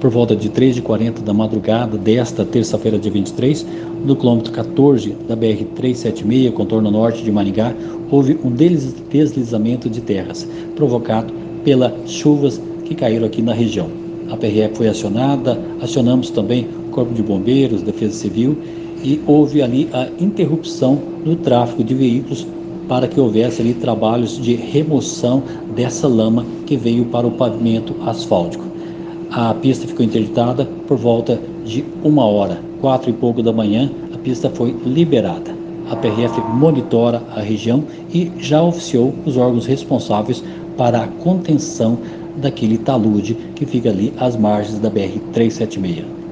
Por volta de 3h40 da madrugada desta terça-feira, dia 23, no quilômetro 14 da BR-376, contorno norte de Maringá, houve um deslizamento de terras, provocado pelas chuvas que caíram aqui na região. A PRF foi acionada, acionamos também o Corpo de Bombeiros, Defesa Civil, e houve ali a interrupção do tráfego de veículos para que houvesse ali trabalhos de remoção dessa lama que veio para o pavimento asfáltico. A pista ficou interditada por volta de 1h, 4 e pouco da manhã, a pista foi liberada. A PRF monitora a região e já oficiou os órgãos responsáveis para a contenção daquele talude que fica ali às margens da BR-376.